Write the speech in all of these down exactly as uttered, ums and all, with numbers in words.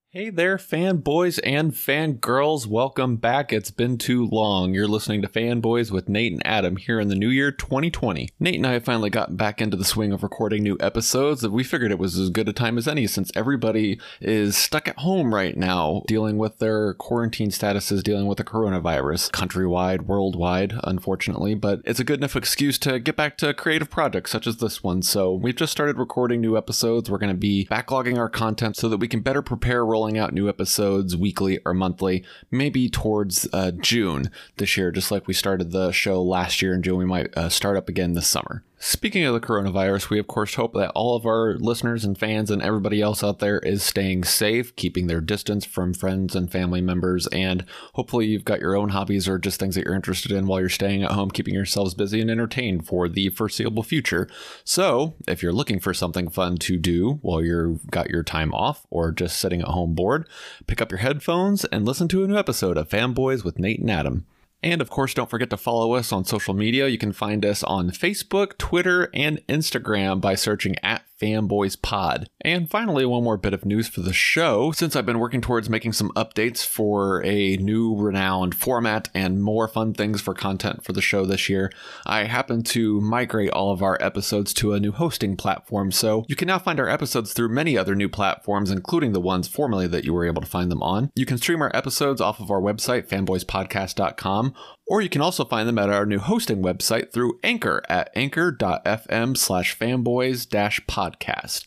Hey there, fanboys and fangirls. Welcome back. It's been too long. You're listening to Fanboys with Nate and Adam here in the new year twenty twenty. Nate and I have finally gotten back into the swing of recording new episodes. We figured it was as good a time as any since everybody is stuck at home right now, dealing with their quarantine statuses, dealing with the coronavirus, countrywide, worldwide, unfortunately. But it's a good enough excuse to get back to creative projects such as this one. So we've just started recording new episodes. We're going to be backlogging our content so that we can better prepare rolling out new episodes weekly or monthly, maybe towards uh, June this year, just like we started the show last year in June. We might uh, start up again this summer. Speaking of the coronavirus, we of course hope that all of our listeners and fans and everybody else out there is staying safe, keeping their distance from friends and family members, and hopefully you've got your own hobbies or just things that you're interested in while you're staying at home, keeping yourselves busy and entertained for the foreseeable future. So if you're looking for something fun to do while you've got your time off or just sitting at home bored, pick up your headphones and listen to a new episode of Fanboys with Nate and Adam. And of course, don't forget to follow us on social media. You can find us on Facebook, Twitter, and Instagram by searching at Fanboys Pod. And finally, one more bit of news for the show. Since I've been working towards making some updates for a new renowned format and more fun things for content for the show this year, I happened to migrate all of our episodes to a new hosting platform. So you can now find our episodes through many other new platforms, including the ones formerly that you were able to find them on. You can stream our episodes off of our website, fanboys podcast dot com, or you can also find them at our new hosting website through Anchor at anchor dot f m slash fanboys dash podcast.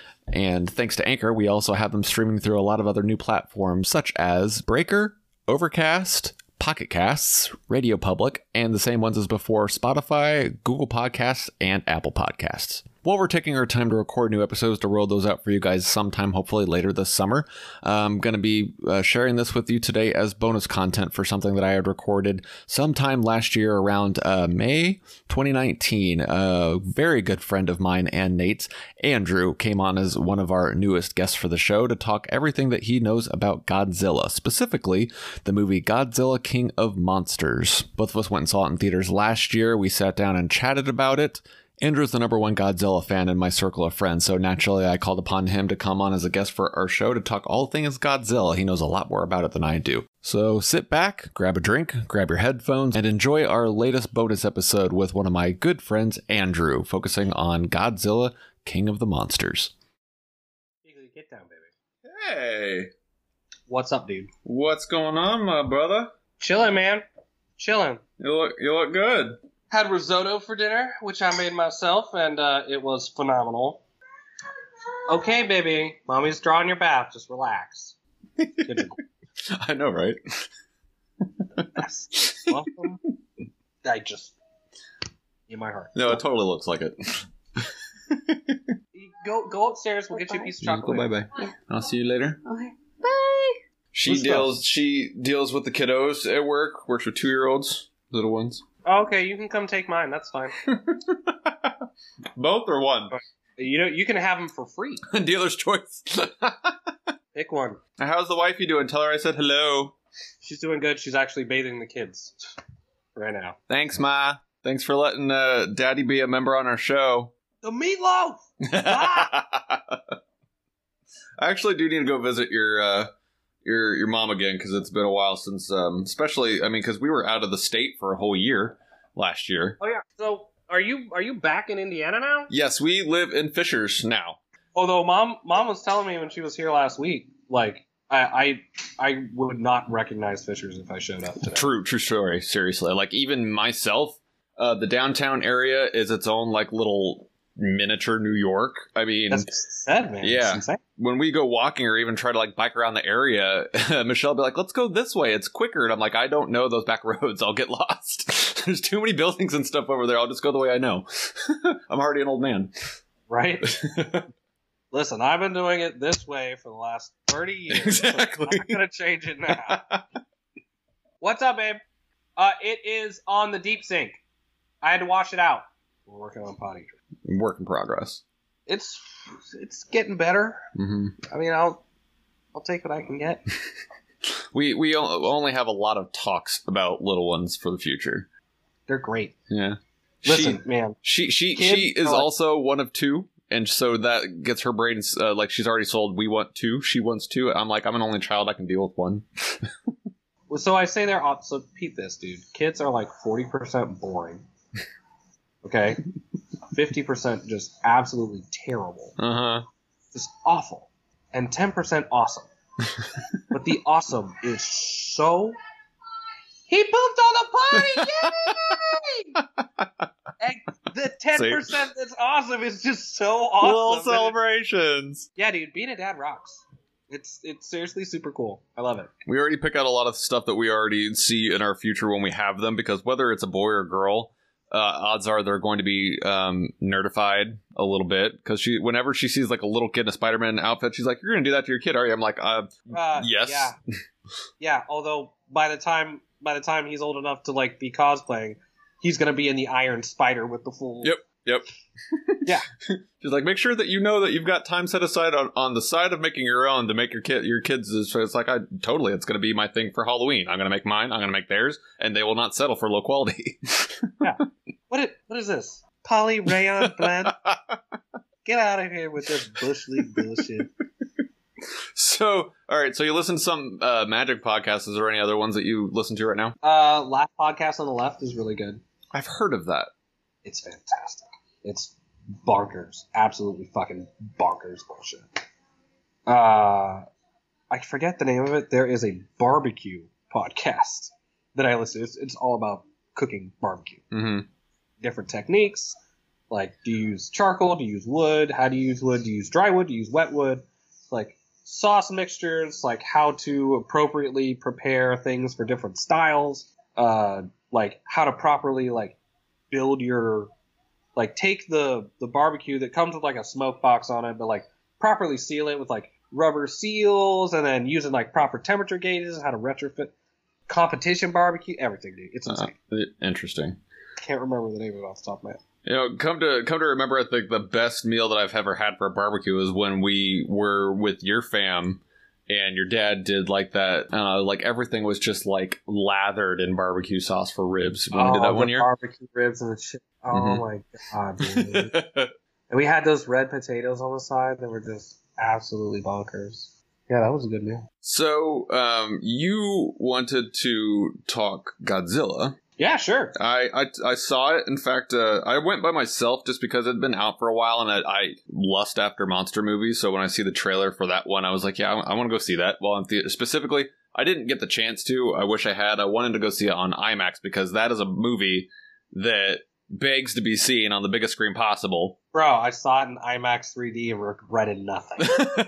And thanks to Anchor, we also have them streaming through a lot of other new platforms such as Breaker, Overcast, Pocket Casts, Radio Public, and the same ones as before, Spotify, Google Podcasts, and Apple Podcasts. While we're taking our time to record new episodes to roll those out for you guys sometime, hopefully later this summer, I'm going to be uh, sharing this with you today as bonus content for something that I had recorded sometime last year around uh, May twenty nineteen. A very good friend of mine and Nate's, Andrew, came on as one of our newest guests for the show to talk everything that he knows about Godzilla, specifically the movie Godzilla King of Monsters. Both of us went and saw it in theaters last year. We sat down and chatted about it. Andrew's the number one Godzilla fan in my circle of friends, so naturally I called upon him to come on as a guest for our show to talk all things Godzilla. He knows a lot more about it than I do. So sit back, grab a drink, grab your headphones, and enjoy our latest bonus episode with one of my good friends, Andrew, focusing on Godzilla, King of the Monsters. Get down, baby. Hey! What's up, dude? What's going on, my brother? Chilling, man. Chilling. You look, you look good. Had risotto for dinner, which I made myself, and uh, it was phenomenal. Okay, baby. Mommy's drawing your bath. Just relax. I know, right? Yes. Welcome. I just... in my heart. No, it totally looks like it. Go go upstairs. We'll get you a piece of chocolate. Go bye-bye. I'll see you later. Okay. Bye. She What's deals up? She deals with the kiddos at work, works with two-year-olds, little ones. Oh, okay, you can come take mine. That's fine. Both or one? You know, you can have them for free. Dealer's choice. Pick one. How's the wifey doing? Tell her I said hello. She's doing good. She's actually bathing the kids right now. Thanks, Ma. Thanks for letting uh, Daddy be a member on our show. The meatloaf! I actually do need to go visit your uh, your your mom again because it's been a while since, um, especially, I mean, because we were out of the state for a whole year last year. Oh yeah. So are you are you back in Indiana now? Yes, we live in Fishers now. Although mom mom was telling me when she was here last week, like I I, I would not recognize Fishers if I showed up today. True, true story. Seriously, like even myself, uh, the downtown area is its own like little miniature New York. I mean, that's sad, man. Yeah. It's insane. When we go walking or even try to like bike around the area, Michelle will be like, let's go this way. It's quicker. And I'm like, I don't know those back roads. I'll get lost. There's too many buildings and stuff over there. I'll just go the way I know. I'm already an old man. Right? Listen, I've been doing it this way for the last thirty years. Exactly. So I'm not going to change it now. What's up, babe? Uh, it is on the deep sink. I had to wash it out. We're working on potty. Work in progress. It's it's getting better. Mm-hmm. I mean, I'll I'll take what I can get. We we only have a lot of talks about little ones for the future. They're great. Yeah. Listen, she, man. She she Kids she is are like- also one of two, and so that gets her brain uh, like she's already sold. We want two. She wants two. I'm like, I'm an only child. I can deal with one. Well, so I say they're op- so peep this, dude. Kids are like forty percent boring. Okay, fifty percent just absolutely terrible. Uh huh. Just awful, and ten percent awesome. But the awesome is so. He pooped on the party! Yay! And the ten percent that's awesome is just so awesome. Little celebrations. Yeah, dude, being a dad rocks. It's it's seriously super cool. I love it. We already pick out a lot of stuff that we already see in our future when we have them, because whether it's a boy or a girl, uh, odds are they're going to be um, nerdified a little bit. Because she, whenever she sees like a little kid in a Spider-Man outfit, she's like, "You're going to do that to your kid, are you?" I'm like, uh, uh yes. Yeah. Yeah. Although by the time by the time he's old enough to like be cosplaying, he's going to be in the Iron Spider with the full. Yep. Yep. Yeah. She's like, make sure that you know that you've got time set aside on, on the side of making your own to make your kid your kids. So it's like, I totally, it's going to be my thing for Halloween. I'm going to make mine. I'm going to make theirs, and they will not settle for low quality. Yeah. What it, what is this? Poly rayon blend? Get out of here with this bush league bullshit. So, all right. So you listen to some uh, Magic podcasts. Is there any other ones that you listen to right now? Uh, Last Podcast on the Left is really good. I've heard of that. It's fantastic. It's bonkers. Absolutely fucking bonkers bullshit. Uh, I forget the name of it. There is a barbecue podcast that I listen to. It's, it's all about cooking barbecue. Mm-hmm. Different techniques. Like, do you use charcoal? Do you use wood? How do you use wood? Do you use dry wood? Do you use wet wood? Like, sauce mixtures. Like, how to appropriately prepare things for different styles. Uh, like, how to properly, like, build your... Like, take the, the barbecue that comes with, like, a smoke box on it, but, like, properly seal it with, like, rubber seals, and then using, like, proper temperature gauges, how to retrofit competition barbecue, everything, dude. It's insane. Uh, interesting. Can't remember the name of it off the top of my head. You know, come to come to remember, I think the best meal that I've ever had for a barbecue is when we were with your fam, and your dad did, like, that, uh, like, everything was just, like, lathered in barbecue sauce for ribs. When oh, we did that the one year. barbecue ribs and the shit. Oh, Mm-hmm. my God, dude. And we had those red potatoes on the side that were just absolutely bonkers. Yeah, that was a good meal. So, um, you wanted to talk Godzilla. Yeah, sure. I, I, I saw it. In fact, uh, I went by myself just because it had been out for a while, and I, I lust after monster movies. So when I see the trailer for that one, I was like, yeah, I, I want to go see that. Well, in the- specifically, I didn't get the chance to. I wish I had. I wanted to go see it on IMAX because that is a movie that begs to be seen on the biggest screen possible. Bro, I saw it in IMAX three D and regretted nothing.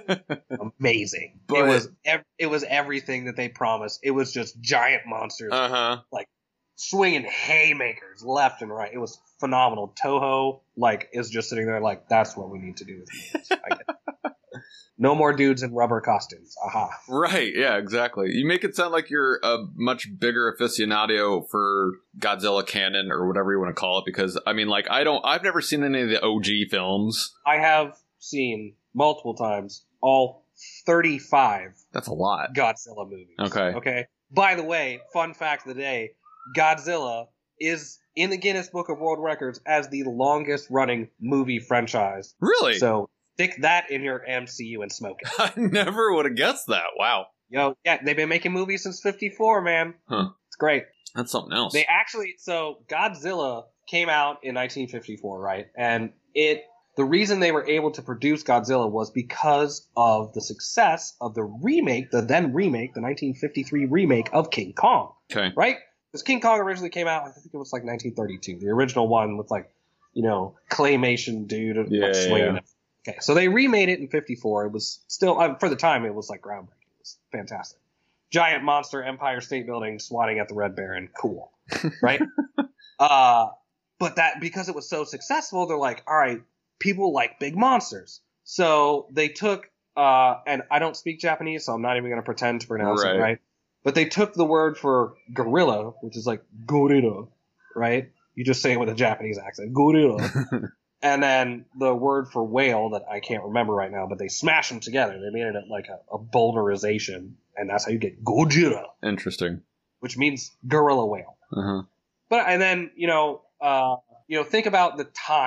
Amazing. But- it was ev- it was everything that they promised. It was just giant monsters Uh huh. swinging haymakers left and right. It was phenomenal. Toho, like, is just sitting there like, that's what we need to do with movies. I get it. No more dudes in rubber costumes. Aha. Right, yeah, exactly. You make it sound like you're a much bigger aficionado for Godzilla canon or whatever you want to call it, because, I mean, like, I don't, I've never seen any of the O G films. I have seen multiple times all thirty-five That's a lot. Godzilla movies. Okay. Okay. By the way, fun fact of the day, Godzilla is in the Guinness Book of World Records as the longest running movie franchise. Really? So stick that in your M C U and smoke it. I never would have guessed that. Wow. Yo, yeah, they've been making movies since fifty-four, man. Huh. It's great. That's something else. They actually, so Godzilla came out in nineteen fifty-four, right? And it, the reason they were able to produce Godzilla was because of the success of the remake, the then remake, the nineteen fifty-three remake of King Kong, Okay. right? Because King Kong originally came out, I think it was like nineteen thirty-two, the original one with like, you know, claymation dude, Yeah, like swinging. yeah. Okay, so they remade it in fifty-four. It was still, uh, for the time, it was like groundbreaking. It was fantastic. Giant monster Empire State Building swatting at the Red Baron. Cool. Right? uh, but that, because it was so successful, they're like, all right, people like big monsters. So they took, uh, and I don't speak Japanese, so I'm not even going to pretend to pronounce Right. it right. But they took the word for gorilla, which is like gorilla, right? You just say it with a Japanese accent. Gorilla. And then the word for whale that I can't remember right now, but they smashed them together. They made it like a, a boulderization, and that's how you get Gojira, Interesting. which means gorilla whale. Uh huh. But and then you know, uh, you know, think about the time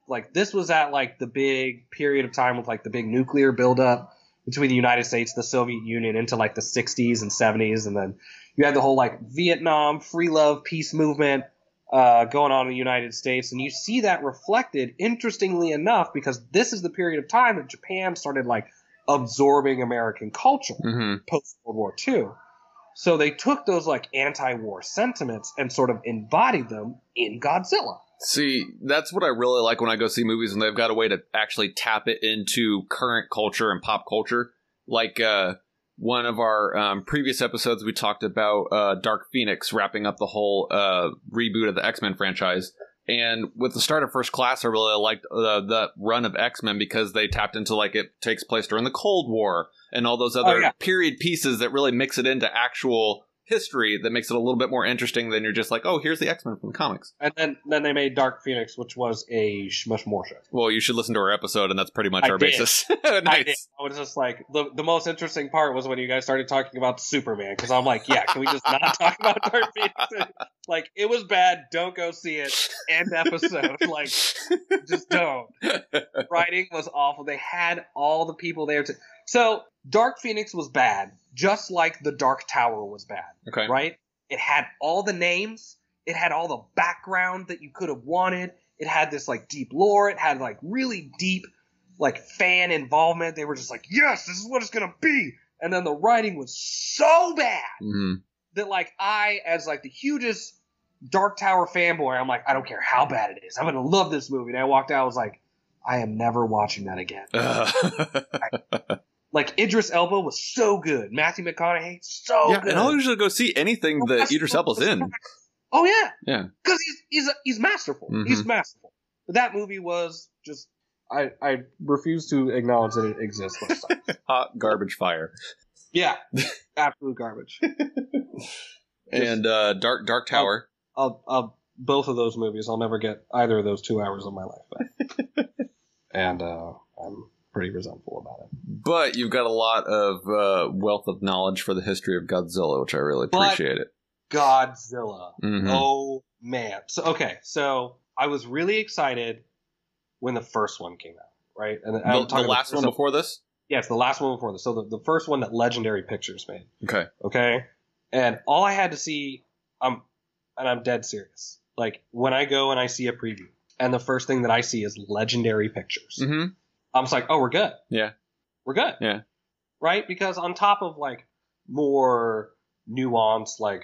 like this was at like the big period of time with like the big nuclear buildup between the United States and the Soviet Union into like the sixties and seventies, and then you had the whole like Vietnam free love peace movement uh, going on in the United States, and you see that reflected, interestingly enough, because this is the period of time that Japan started like absorbing American culture Mm-hmm. post World War Two. So they took those like anti-war sentiments and sort of embodied them in Godzilla. See, that's what I really like when I go see movies and they've got a way to actually tap it into current culture and pop culture. Like uh, one of our um, previous episodes, we talked about uh, Dark Phoenix wrapping up the whole uh, reboot of the X-Men franchise. And with the start of First Class, I really liked uh, the run of X-Men because they tapped into, like, it takes place during the Cold War and all those other Oh, yeah. period pieces that really mix it into actual history that makes it a little bit more interesting than you're just like, oh, here's the X-Men from the comics. And then, then they made Dark Phoenix, which was a sh- much more show. Well, you should listen to our episode, and that's pretty much I our did. basis. I Nice. did. I was just like, the, the most interesting part was when you guys started talking about Superman, because I'm like, yeah, can we just not talk about Dark Phoenix? Like, it was bad, don't go see it, end episode. Like, just don't. Writing was awful. They had all the people there to... So, Dark Phoenix was bad, just like The Dark Tower was bad, Okay. right? It had all the names. It had all the background that you could have wanted. It had this, like, deep lore. It had, like, really deep, like, fan involvement. They were just like, yes, this is what it's going to be. And then the writing was so bad Mm-hmm. that, like, I, as, like, the hugest Dark Tower fanboy, I'm like, I don't care how bad it is. I'm going to love this movie. And I walked out, I was like, I am never watching that again. Like, Idris Elba was so good. Matthew McConaughey, so yeah, good. and I'll usually go see anything that Idris Elba's in. Oh, yeah. Yeah. Because he's he's he's masterful. Mhm. He's masterful. But that movie was just I I refuse to acknowledge that it exists. Most times. Hot garbage fire. Yeah, absolute garbage. And uh, Dark Dark Tower. I'll, I'll, both of those movies, I'll never get either of those two hours of my life back. And uh, I'm pretty resentful about it. But you've got a lot of uh, wealth of knowledge for the history of Godzilla, which I really But- appreciate it. Godzilla. Mhm. Oh man. So okay, so I was really excited when the first one came out, right? And The, I'm the talking last about, one before this? Yes, the last one before this. So the, the first one that Legendary Pictures made. Okay. Okay? And all I had to see, um, and I'm dead serious. Like, when I go and I see a preview, and the first thing that I see is Legendary Pictures, Mm-hmm. I'm just like, oh, we're good. Yeah. We're good. Yeah. Right? Because on top of, like, more nuanced, like,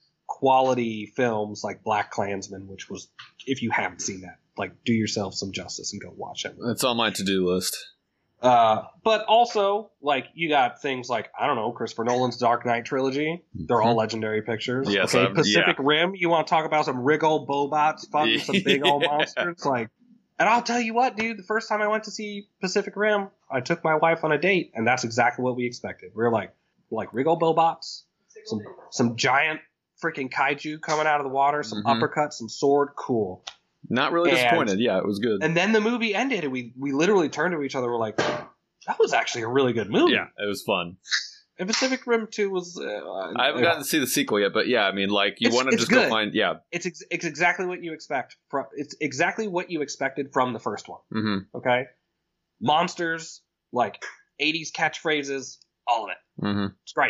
quality films like Black Klansman, which was, if you haven't seen that, like, do yourself some justice and go watch it. That's on my to-do list. Uh, but also, like, you got things like, I don't know, Christopher Nolan's Dark Knight trilogy. They're all Legendary Pictures. Yes, okay, I've- Pacific Rim, you want to talk about some rig old bobots fighting some big old Yeah. monsters? Like, and I'll tell you what, dude, the first time I went to see Pacific Rim, I took my wife on a date, and that's exactly what we expected. We were like, like rig old bobots, some, some giant freaking kaiju coming out of the water, some Mhm. uppercuts, some sword, cool. Not really And- disappointed. Yeah, it was good. And then the movie ended, and we, we literally turned to each other, we're like, that was actually a really good movie. Yeah, it was fun. And Pacific Rim two was. Uh, I haven't gotten to see the sequel yet, but yeah, I mean, like, you It's- want to it's just go good. find, yeah. It's ex- it's exactly what you expect. From, it's exactly what you expected from the first one. Mm-hmm. Okay, monsters, like eighties catchphrases, all of it. Mm-hmm. It's great.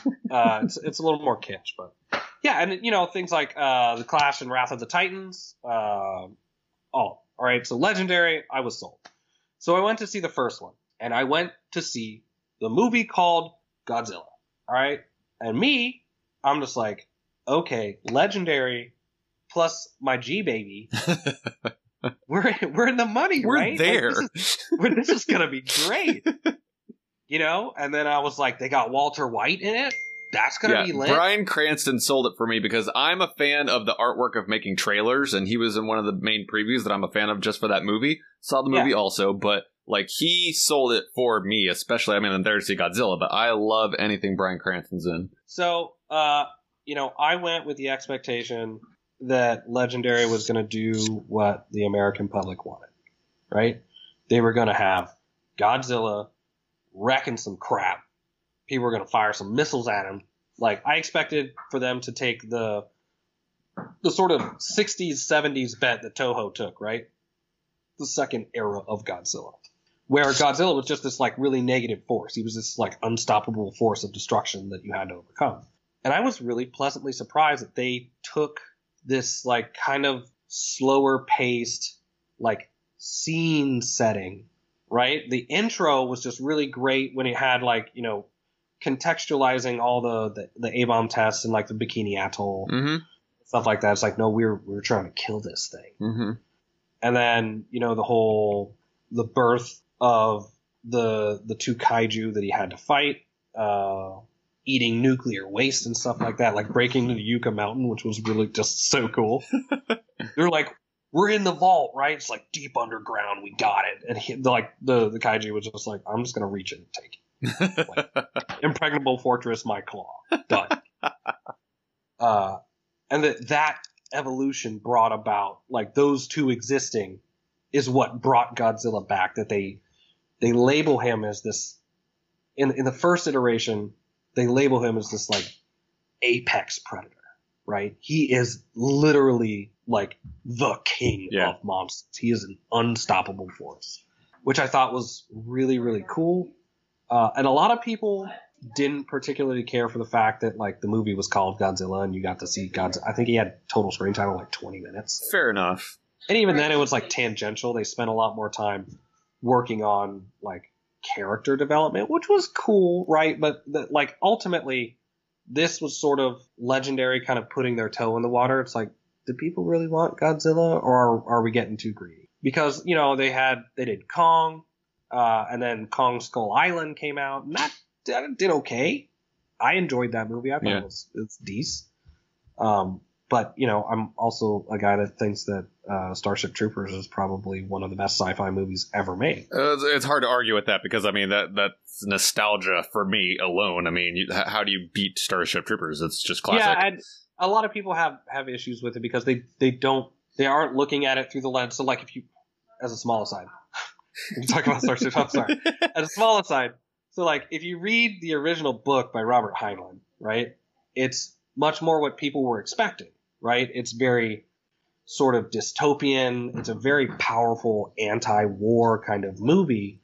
uh, it's it's a little more kitsch, but yeah, and you know things like uh, the Clash and Wrath of the Titans. Uh, all all right. So Legendary, I was sold. So I went to see the first one, and I went to see the movie called Godzilla. All right, and me, I'm just like, okay, Legendary plus my G baby. We're we're in the money, We're right? Like, there. this is- we're- this is gonna be great. You know, and then I was like, they got Walter White in it. That's gonna Yeah, be lit. Bryan Cranston sold it for me because I'm a fan of the artwork of making trailers, and he was in one of the main previews that I'm a fan of just for that movie. Saw the movie Yeah. also, but like he sold it for me, especially. I mean, I'm there to see Godzilla, but I love anything Bryan Cranston's in. So, uh, you know, I went with the expectation that Legendary was gonna do what the American public wanted, right? They were gonna have Godzilla wrecking some crap. People were gonna fire some missiles at him. Like, I expected for them to take the the sort of sixties, seventies bet that Toho took, right? the second era of Godzilla, where Godzilla was just this like really negative force. He was this like unstoppable force of destruction that you had to overcome. And I was really pleasantly surprised that they took this like kind of slower paced like scene setting, right? The intro was just really great when it had like, you know, contextualizing all the, the, the A-bomb tests and like the Bikini Atoll, mm-hmm. stuff like that. It's like, no, we're, we're trying to kill this thing. Mm-hmm. And then, you know, the whole, the birth of the, the two kaiju that he had to fight, uh, eating nuclear waste and stuff like that, like breaking the Yucca Mountain, which was really just so cool. They're like, we're in the vault, right? It's like deep underground. We got it. And he, like the, the kaiju was just like, I'm just going to reach in and take it. Like, impregnable fortress, my claw. Done. uh, and that that evolution brought about, like those two existing is what brought Godzilla back. That they they label him as this, in in the first iteration, they label him as this like apex predator, right? He is literally like the king yeah. of monsters. He is an unstoppable force, which I thought was really, really cool. Uh, and a lot of people didn't particularly care for the fact that like the movie was called Godzilla and you got to see Godzilla. I think he had total screen time of like twenty minutes. Fair enough. And even then it was like tangential. They spent a lot more time working on like character development, which was cool, right? But the, like ultimately this was sort of Legendary kind of putting their toe in the water. It's like, do people really want Godzilla, or are, are we getting too greedy? Because, you know, they had, they did Kong, uh, and then Kong Skull Island came out, and that, that did okay. I enjoyed that movie. I thought yeah. it was, it was decent. Um, but, you know, I'm also a guy that thinks that uh, Starship Troopers is probably one of the best sci-fi movies ever made. Uh, it's, it's hard to argue with that because, I mean, that that's nostalgia for me alone. I mean, you, how do you beat Starship Troopers? It's just classic. Yeah, and a lot of people have, have issues with it because they, they don't, they aren't looking at it through the lens. So, like, if you, as a small aside, we can talk about Starship, I'm sorry. As a small aside, so, like, if you read the original book by Robert Heinlein, right, it's much more what people were expecting, right? It's very sort of dystopian. It's a very powerful anti-war kind of movie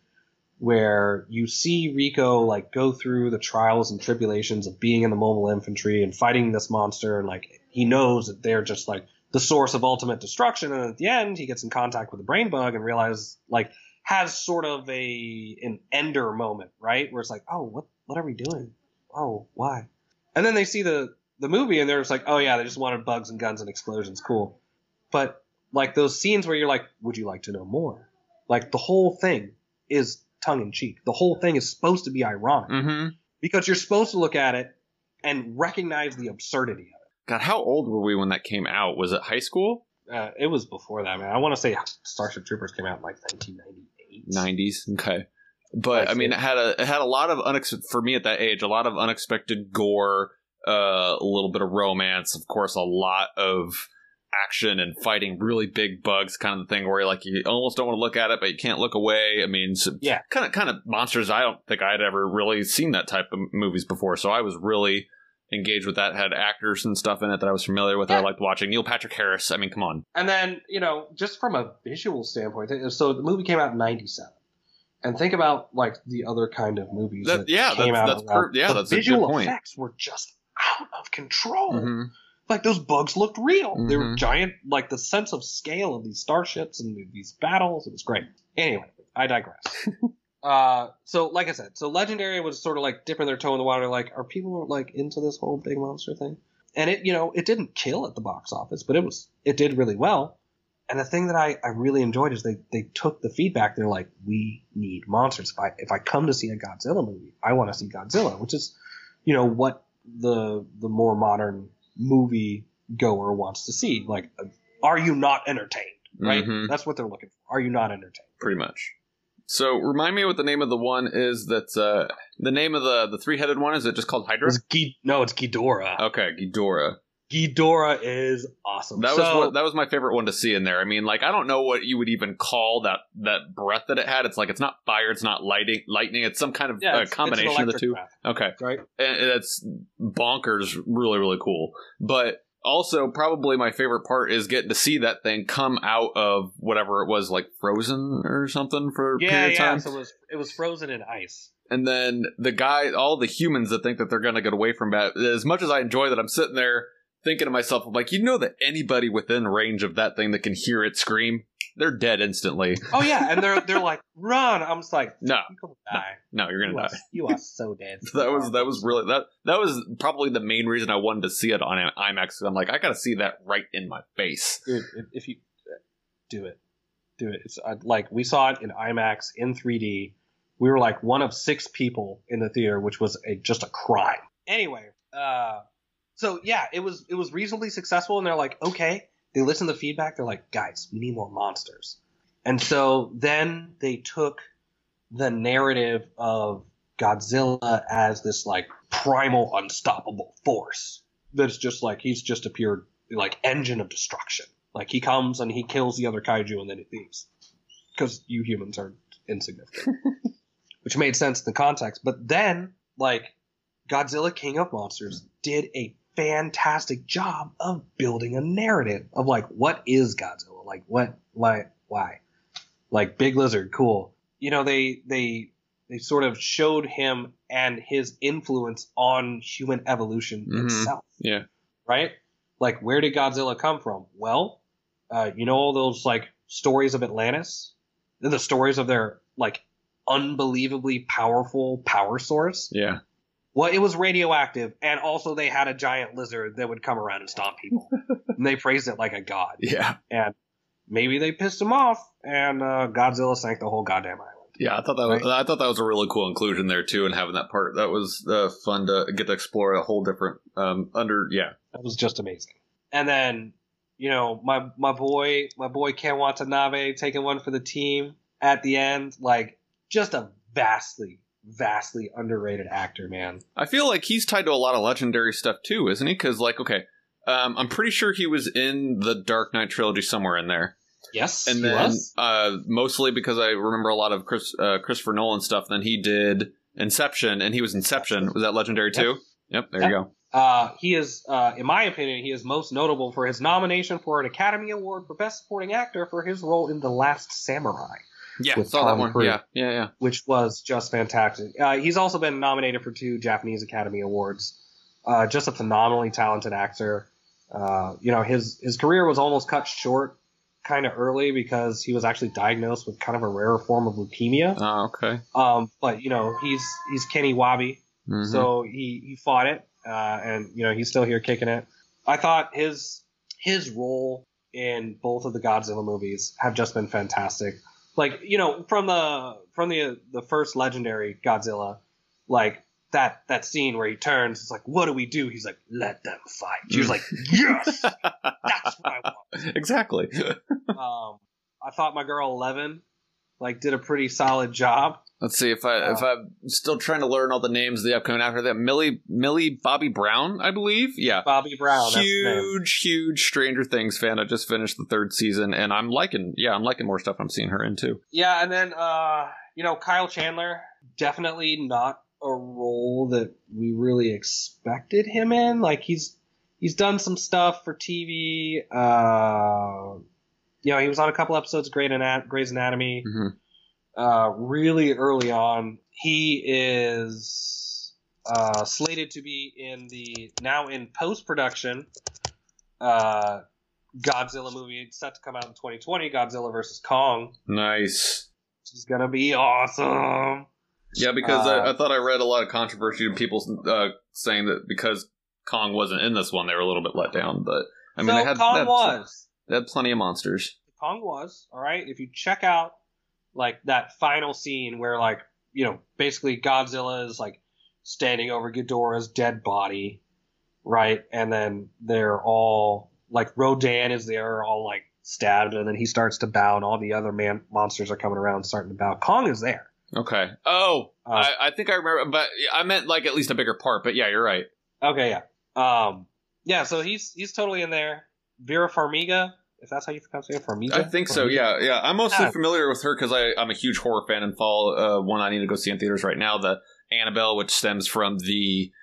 where you see Rico, like, go through the trials and tribulations of being in the mobile infantry and fighting this monster, and, like, he knows that they're just, like, the source of ultimate destruction, and at the end, he gets in contact with the brain bug and realizes, like, has sort of a an Ender moment, right? Where it's like, oh, what what are we doing? Oh, why? And then they see the, the movie, and they're just like, oh, yeah, they just wanted bugs and guns and explosions. Cool. But, like, those scenes where you're like, would you like to know more? Like, the whole thing is tongue-in-cheek. The whole thing is supposed to be ironic. Mm-hmm. Because you're supposed to look at it and recognize the absurdity of it. God, how old were we when that came out? Was it high school? Uh, it was before that, man. I want to say Starship Troopers came out in, like, nineteen ninety-eight. nineties, okay. But, I mean, it had a it had a lot of, unex- for me at that age, a lot of unexpected gore, uh, a little bit of romance, of course, a lot of action and fighting really big bugs, kind of the thing where you're like, you almost don't want to look at it, but you can't look away. I mean, so yeah, kind of kind of monsters. I don't think I had ever really seen that type of movies before, so I was really engaged with that. It had actors and stuff in it that I was familiar with. Yeah. I liked watching Neil Patrick Harris. I mean, come on. And then, you know, just from a visual standpoint, so the movie came out in ninety-seven. And think about, like, the other kind of movies that, that yeah, came that's, out. That's per, yeah, the that's visual a good point. Effects were just out of control. Mm-hmm. Like, those bugs looked real. Mm-hmm. They were giant. Like, the sense of scale of these starships and these battles, it was great. Anyway, I digress. uh, so, like I said, so Legendary was sort of, like, dipping their toe in the water. Like, are people, like, into this whole big monster thing? And it, you know, it didn't kill at the box office, but it was, it did really well. And the thing that I, I really enjoyed is they, they took the feedback. They're like, we need monsters. If I if I come to see a Godzilla movie, I want to see Godzilla, which is, you know, what the the more modern movie goer wants to see. Like, are you not entertained? Right? Mm-hmm. That's what they're looking for. Are you not entertained? Pretty much. So remind me what the name of the one is. That's uh, the name of the, the three headed one. Is it just called Hydra? It's G- no, it's Ghidorah. Okay, Ghidorah. Ghidorah is awesome. That so, was what, that was my favorite one to see in there. I mean, like, I don't know what you would even call that that breath that it had. It's like, it's not fire, it's not lighting, lightning. It's some kind of yeah, uh, it's, combination it's of the two. Breath. Okay, right. And it's bonkers, really, really cool. But also, probably my favorite part is getting to see that thing come out of whatever it was, like frozen or something for a Yeah, period of yeah. time. So it was it was frozen in ice. And then the guy, all the humans that think that they're going to get away from that, as much as I enjoy that, I'm sitting there thinking to myself, I'm like, you know that anybody within range of that thing that can hear it scream, they're dead instantly. Oh yeah, and they're they're like, run! I'm just like, No, you gonna die. no, you're You gonna are, die. you are so dead. That was that was really that that was probably the main reason I wanted to see it on IMAX. 'Cause I'm like, I got to see that right in my face. Dude, if- if you do it, do it. It's uh, like we saw it in IMAX in three D. We were like one of six people in the theater, which was a, just a crime. Anyway, uh, so yeah, it was it was reasonably successful, and they're like, okay. They listened to the feedback. They're like, guys, we need more monsters. And so then they took the narrative of Godzilla as this like primal, unstoppable force. That's just like he's just a pure like engine of destruction. Like he comes and he kills the other kaiju and then he leaves because you humans are insignificant, which made sense in the context. But then like Godzilla King of Monsters did a fantastic job of building a narrative of like what is Godzilla, like what, why, why, like Big Lizard, cool. You know, they they they sort of showed him and his influence on human evolution Mhm. itself. Yeah. Right? Like, where did Godzilla come from? Well, uh, you know all those like stories of Atlantis? They're the stories of their like unbelievably powerful power source. Yeah. Well, it was radioactive, and also they had a giant lizard that would come around and stomp people. And they praised it like a god. Yeah. And maybe they pissed him off, and uh, Godzilla sank the whole goddamn island. Yeah, I thought that was, Right. I thought that was a really cool inclusion there too, and having that part that was uh, fun to get to explore a whole different um under yeah. That was just amazing. And then, you know, my my boy, my boy Ken Watanabe taking one for the team at the end, like just a vastly, vastly underrated actor, man. I feel like he's tied to a lot of legendary stuff too, isn't he? Because like, okay, um, I'm pretty sure he was in the Dark Knight trilogy somewhere in there. Yes, And he then, was. uh, mostly because I remember a lot of Chris, uh, Christopher Nolan stuff. Then he did Inception, and he was Inception. Was that legendary too? Yep. There Yep. you go. Uh, he is, uh, in my opinion, he is most notable for his nomination for an Academy Award for Best Supporting Actor for his role in The Last Samurai, Yeah, with saw Tom that one. Cruise. Yeah, yeah, yeah. which was just fantastic. Uh, he's also been nominated for two Japanese Academy Awards. Uh, just a phenomenally talented actor. Uh, you know, his his career was almost cut short kind of early because he was actually diagnosed with kind of a rare form of leukemia. Oh, okay. Um, but you know, he's he's Kenny Wabi, Mhm. so he he fought it, uh, and you know he's still here kicking it. I thought his his role in both of the Godzilla movies have just been fantastic. Like, you know, from the from the the first legendary Godzilla, like that that scene where he turns, it's like, what do we do? He's like, let them fight. She was like, yes, that's what I want. Exactly. Um, I thought my girl Eleven like did a pretty solid job. Let's see if I if I'm still trying to learn all the names of the upcoming after that. Millie Millie Bobby Brown, I believe. Yeah. Bobby Brown, that's his name. huge, huge Stranger Things fan. I just finished the third season, and I'm liking. Yeah, I'm liking more stuff I'm seeing her in too. Yeah, and then uh, you know, Kyle Chandler, definitely not a role that we really expected him in. Like he's he's done some stuff for T V. Uh, you know, he was on a couple episodes of Grey's Anat- Grey's Anatomy. Mm-hmm. Uh, really early on, he is uh, slated to be in the now in post production uh, Godzilla movie set to come out in twenty twenty, Godzilla versus Kong. Nice. Which is gonna be awesome. Yeah, because Uh, I, I thought I read a lot of controversy of people uh, saying that because Kong wasn't in this one, they were a little bit let down. But I mean, so they had, Kong they had was. they had plenty of monsters. Kong was, all right. If you check out like that final scene where like, you know, basically Godzilla is like standing over Ghidorah's dead body, right? And then they're all like Rodan is there, all like stabbed, and then he starts to bow, and all the other man monsters are coming around starting to bow. Kong is there. Okay. Oh, Uh, I, I think I remember, but I meant like at least a bigger part. But yeah, you're right. Okay, yeah. Um yeah, so he's he's totally in there. Vera Farmiga, if that's how you pronounce it, Farmiga? I think so. Farmiga? Yeah, yeah. I'm mostly Yeah. familiar with her because I'm a huge horror fan and follow uh, one I need to go see in theaters right now, the Annabelle, which stems from the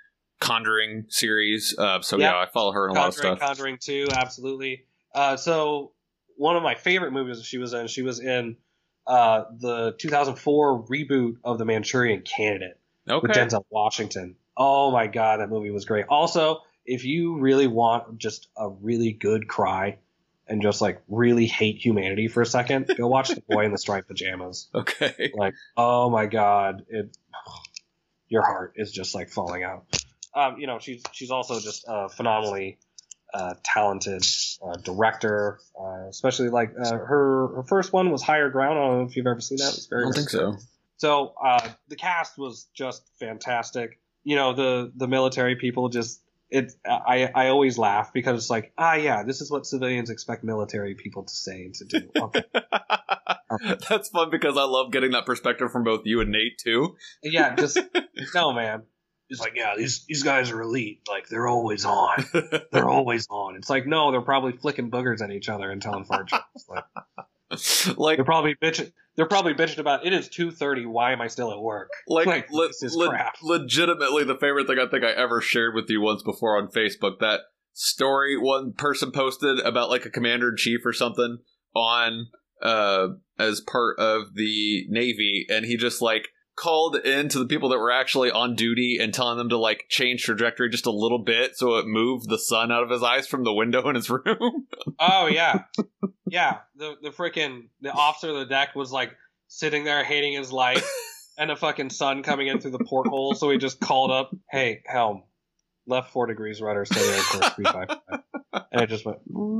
Conjuring series. Uh, so Yep. yeah, I follow her in a lot of Conjuring, stuff. Conjuring two, absolutely. Uh, so one of my favorite movies she was in, she was in uh, the two thousand four reboot of The Manchurian Candidate with Okay. Denzel Washington. Oh my god, that movie was great. Also, if you really want just a really good cry and just like really hate humanity for a second, go watch The Boy in the Striped Pajamas. Okay. Like, oh my god, it your heart is just like falling out. Um, you know, she's she's also just a phenomenally uh, talented uh, director, uh, especially like uh, her her first one was Higher Ground. I don't know if you've ever seen that. It's very I don't very think so. So uh, the cast was just fantastic. You know, the the military people just it. I I always laugh because it's like, ah, yeah, this is what civilians expect military people to say and to do. Okay. That's fun because I love getting that perspective from both you and Nate too. Yeah, just no, man. It's like, yeah, these these guys are elite. Like they're always on. They're always on. It's like, no, they're probably flicking boogers at each other and telling fart jokes. Like, like they're probably bitching. They're probably bitching about it is two thirty. Why am I still at work? Like, Like, le- this is le- crap. legitimately the favorite thing I think I ever shared with you once before on Facebook. That story one person posted about like a commander in chief or something on uh as part of the Navy, and he just like called in to the people that were actually on duty and telling them to like change trajectory just a little bit so it moved the sun out of his eyes from the window in his room. Oh yeah, yeah. The the freaking the officer of the deck was like sitting there hating his life, and a fucking sun coming in through the porthole. So he just called up, "Hey, helm, left four degrees rudder, steady on course three five five," and it just went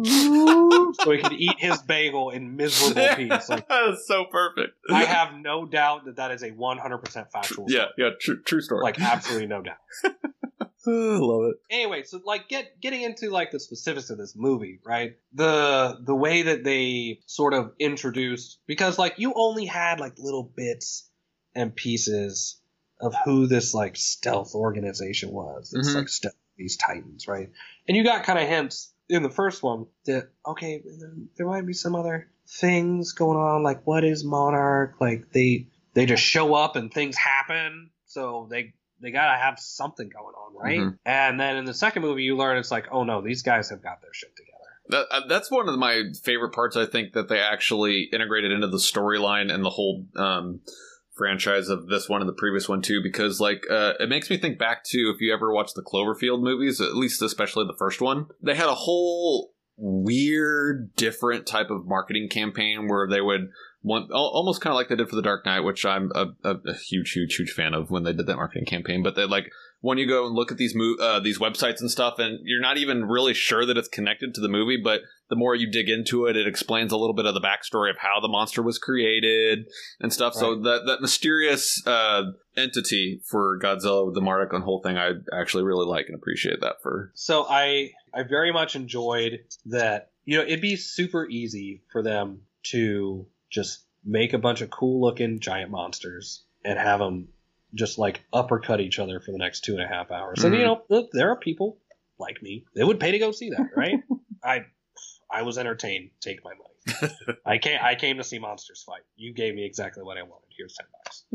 so he could eat his bagel in miserable peace. Like, That's so perfect. I have no doubt that that is a one hundred percent factual. Yeah, story. yeah, true, true story. Like absolutely no doubt. Love it. Anyway, so like get getting into like the specifics of this movie, right? The the way that they sort of introduced, because like you only had like little bits and pieces of who this like stealth organization was. It's Mhm. like stealth, these Titans, right? And you got kind of hints in the first one that okay, there, there might be some other things going on. Like what is Monarch? Like they they just show up and things happen, so they. They gotta have something going on, right? Mhm. And then in the second movie, you learn it's like, oh no, these guys have got their shit together. That, uh, that's one of my favorite parts, I think, that they actually integrated into the storyline and the whole um, franchise of this one and the previous one, too, because, like, uh, it makes me think back to, if you ever watched the Cloverfield movies, at least especially the first one, they had a whole weird, different type of marketing campaign where they would One, almost kind of like they did for The Dark Knight, which I'm a, a, a huge, huge, huge fan of when they did that marketing campaign. But they like when you go and look at these mo- uh, these websites and stuff, and you're not even really sure that it's connected to the movie. But the more you dig into it, it explains a little bit of the backstory of how the monster was created and stuff. Right. So that that mysterious uh, entity for Godzilla, the Marduk, and the whole thing, I actually really like and appreciate that for. So I I very much enjoyed that. You know, it'd be super easy for them to just make a bunch of cool looking giant monsters and have them just like uppercut each other for the next two and a half hours. Mm-hmm. And you know, look, there are people like me that would pay to go see that, right? I I was entertained. Take my money. I came I came to see monsters fight. You gave me exactly what I wanted. Here's ten bucks.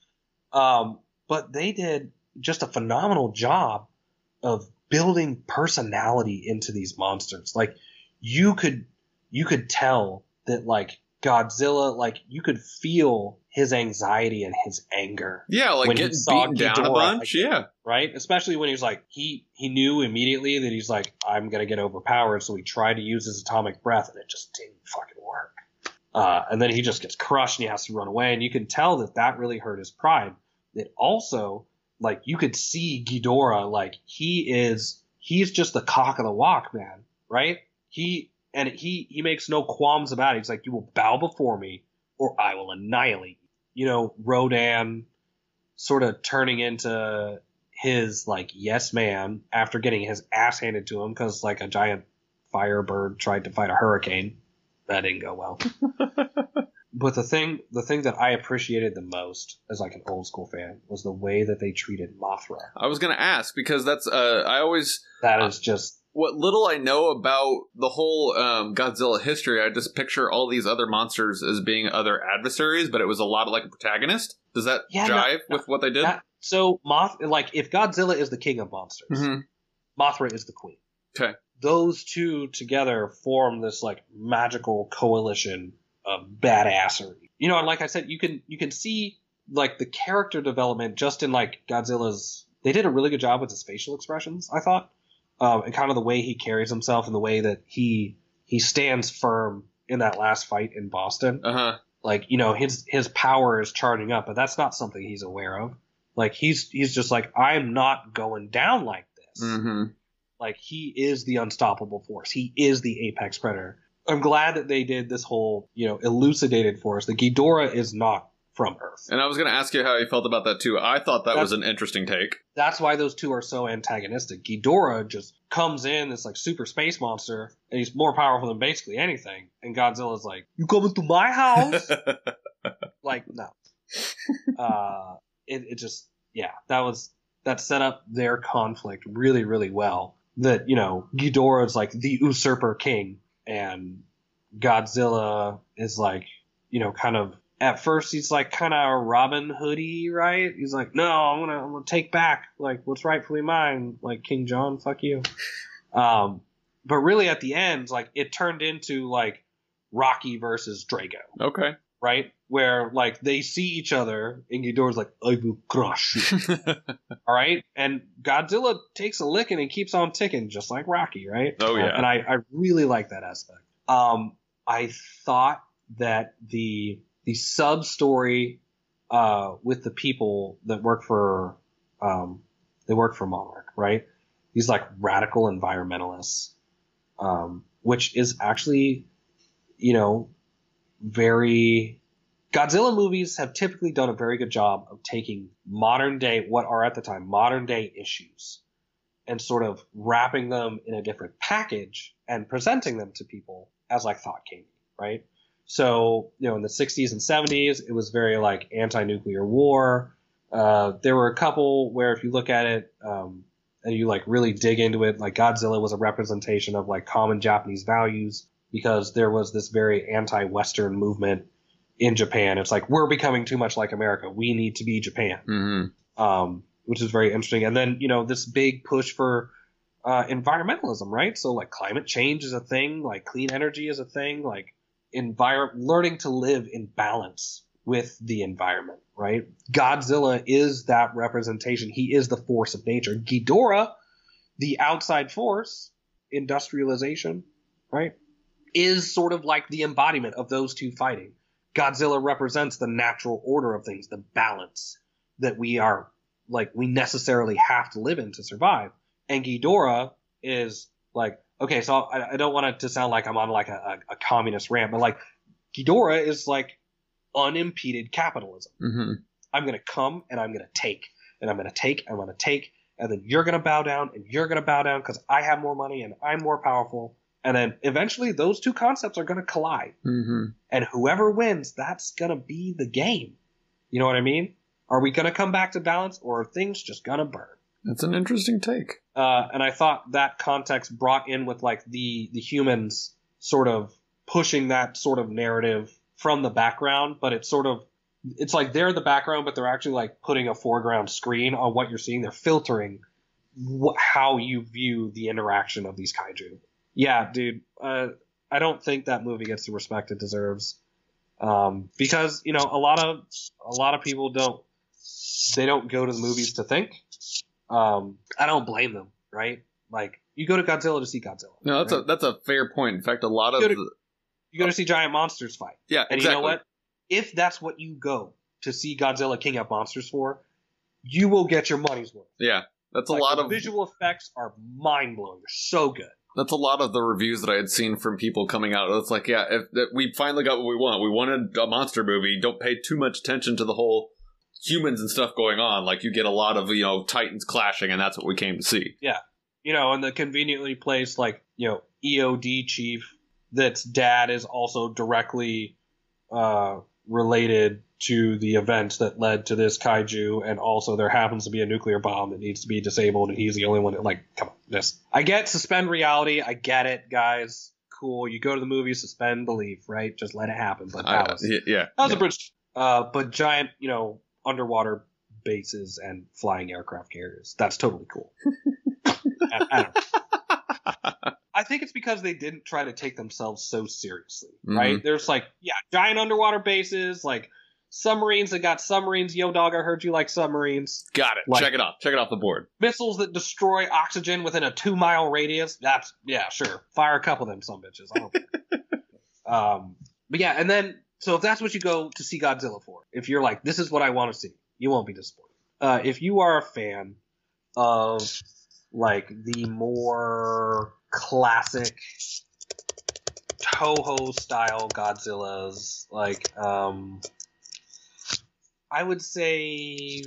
Um, but they did just a phenomenal job of building personality into these monsters. Like you could you could tell that like Godzilla, like you could feel his anxiety and his anger. Yeah, like when getting he saw beaten down Ghidorah a bunch. again, Yeah, right. Especially when he was like he he knew immediately that he's like I'm gonna get overpowered, so he tried to use his atomic breath and it just didn't fucking work. Uh, and then he just gets crushed and he has to run away, and you can tell that that really hurt his pride. It also like you could see Ghidorah like he is he's just the cock of the walk, man. Right? He. And he, he makes no qualms about it. He's like, you will bow before me or I will annihilate you. You know, Rodan sort of turning into his, like, yes man after getting his ass handed to him because, like, a giant firebird tried to fight a hurricane. That didn't go well. But the thing the thing that I appreciated the most as, like, an old school fan was the way that they treated Mothra. I was going to ask because that's, uh, I always... That is just... What little I know about the whole um, Godzilla history, I just picture all these other monsters as being other adversaries, but it was a lot like a protagonist. Does that yeah, jive no, with what they did? That, So Moth, like if Godzilla is the king of monsters, Mm-hmm. Mothra is the queen. Okay. Those two together form this like magical coalition of badassery. You know, and like I said, you can you can see like the character development just in like Godzilla's. They did a really good job with his facial expressions, I thought, um, and kind of the way he carries himself and the way that he he stands firm in that last fight in Boston. Uh huh. Like, you know, his his power is charging up, but that's not something he's aware of. Like he's he's just like, I'm not going down like this. Mm-hmm. Like he is the unstoppable force. He is the apex predator. I'm glad that they did this whole, you know, elucidated for us that Ghidorah is not from Earth. And I was going to ask you how you felt about that too. I thought that That's- was an interesting take. That's why those two are so antagonistic. Ghidorah just comes in, this like super space monster, and he's more powerful than basically anything. And Godzilla's like, "You coming to my house?" Like, no. uh, it, it just, yeah, that was that set up their conflict really, really well. That, you know, Ghidorah is like the usurper king, and Godzilla is like, you know, kind of at first he's like kind of Robin Hoodie, right? He's like, no, I'm gonna, I'm gonna take back like what's rightfully mine, like King John, fuck you. Um, but really at the end, like it turned into like Rocky versus Drago, Okay. right? Where like they see each other, and Ghidorah's like, I will crush you. All right, and Godzilla takes a licking and keeps on ticking, just like Rocky, right? Oh, yeah. Uh, and I, I really like that aspect. Um, I thought that the the sub story uh, with the people that work for um, they work for Monarch, right? These like radical environmentalists, um, which is actually, you know, very. Godzilla movies have typically done a very good job of taking modern day, what are at the time modern day issues, and sort of wrapping them in a different package and presenting them to people as like thought candy, right? So, you know, in the sixties and seventies, it was very like anti-nuclear war. Uh, there were a couple where if you look at it um, and you like really dig into it, like Godzilla was a representation of like common Japanese values because there was this very anti-Western movement in Japan. It's like, we're becoming too much like America. We need to be Japan, Mm-hmm. um, which is very interesting. And then, you know, this big push for uh, environmentalism, right? So like climate change is a thing, like clean energy is a thing, like envir- learning to live in balance with the environment, right? Godzilla is that representation. He is the force of nature. Ghidorah, the outside force, industrialization, right, is sort of like the embodiment of those two fighting. Godzilla represents the natural order of things, the balance that we are, like, we necessarily have to live in to survive. And Ghidorah is like, okay, so I, I don't want it to sound like I'm on like a, a, a communist rant, but like Ghidorah is like unimpeded capitalism. Mm-hmm. I'm going to come and I'm going to take, and I'm going to take, I'm going to take, and then you're going to bow down and you're going to bow down because I have more money and I'm more powerful. And then eventually those two concepts are going to collide. Mm-hmm. And whoever wins, that's going to be the game. You know what I mean? Are we going to come back to balance, or are things just going to burn? That's an interesting take. Uh, and I thought that context brought in with like the, the humans sort of pushing that sort of narrative from the background, but it's sort of, it's like they're the background, but they're actually like putting a foreground screen on what you're seeing. They're filtering wh- how you view the interaction of these kaiju. Yeah, dude. Uh, I don't think that movie gets the respect it deserves, um, because you know a lot of a lot of people don't they don't go to the movies to think. Um, I don't blame them, right? Like you go to Godzilla to see Godzilla. No, that's right? a that's a fair point. In fact, a lot of You go to- the, You go to see giant monsters fight, yeah, and exactly. you know what? If that's what you go to see Godzilla King of Monsters for, you will get your money's worth. Yeah, that's a Like, lot the of visual effects are mind blowing. They're so good. That's a lot of the reviews that I had seen from people coming out. It's like, yeah, if, if we finally got what we want. We wanted a monster movie. Don't pay too much attention to the whole humans and stuff going on. Like, you get a lot of, you know, titans clashing, and that's what we came to see. Yeah. You know, and the conveniently placed, like, you know, E O D chief that's dad is also directly uh, related to the events that led to this kaiju, and also there happens to be a nuclear bomb that needs to be disabled, and he's the only one that, like, come on, this. I get suspend reality. I get it, guys. Cool. You go to the movie, suspend belief, right? Just let it happen. But that I- was, yeah, yeah. that was a bridge. Uh, but giant, you know, underwater bases and flying aircraft carriers. That's totally cool. I, I don't know. I think it's because they didn't try to take themselves so seriously, right? Mm-hmm. There's like, yeah, giant underwater bases, like submarines that got submarines. Yo, dog, I heard you like submarines. Got it. Like, check it off. Check it off the board. Missiles that destroy oxygen within a two mile radius. That's, yeah, sure. Fire a couple of them some bitches. I don't care. um, but yeah, and then, so if that's what you go to see Godzilla for, if you're like, this is what I want to see, you won't be disappointed. Uh, if you are a fan of like the more classic Toho style Godzillas, like um I would say